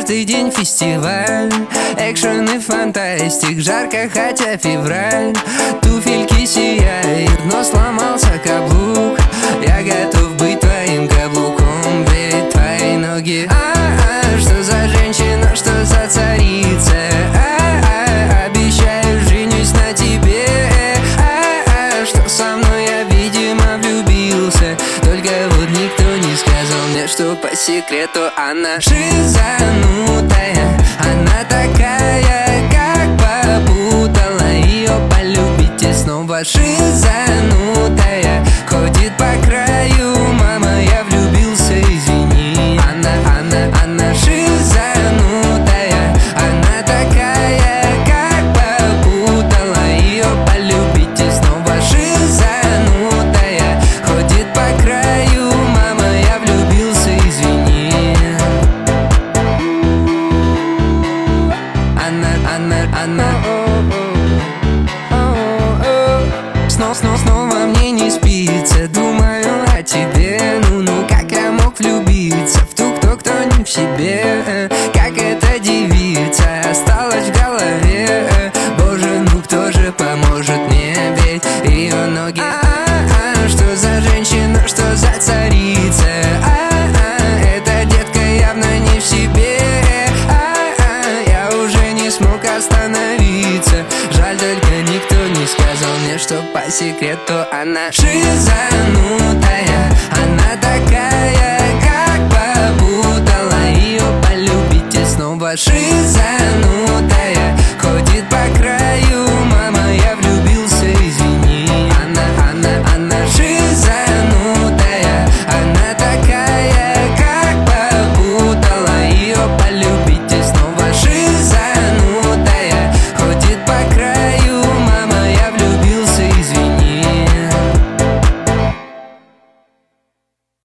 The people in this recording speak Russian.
каждый день фестиваль, экшен и фантастик, жарко, хотя февраль. Туфельки сияют, но сломался каблук. Я готов быть твоим каблуком, ведь твои ноги. Что за женщина, что за царица? Обещаю, женюсь на тебе. Что со мной, я, видимо, влюбился. Только вот никто не сказал мне, что по секрету она шизанутая. Она такая, как попутала. Ее полюбите снова. Шизанутая, ходит по краю. Мама, я влюбился, извини. Она шизанутая. Она такая, как попутала. Ее полюбите снова. Шизанутая, ходит по краю. Мама, я влюбился, извини. Снова мне не спится. Думаю о тебе. Ну, как я мог влюбиться в ту, кто не в себе? Как эта девица осталась в голове? Боже, ну кто же поможет мне? Ведь ее ноги. Что за женщина, что за царица? Эта детка явно не в себе. Я уже не смог остановиться. Жаль, только никто не сказал мне, что по секрету она шизанутая. Она такая, как попутала. Ее полюбите снова. Шизанутая.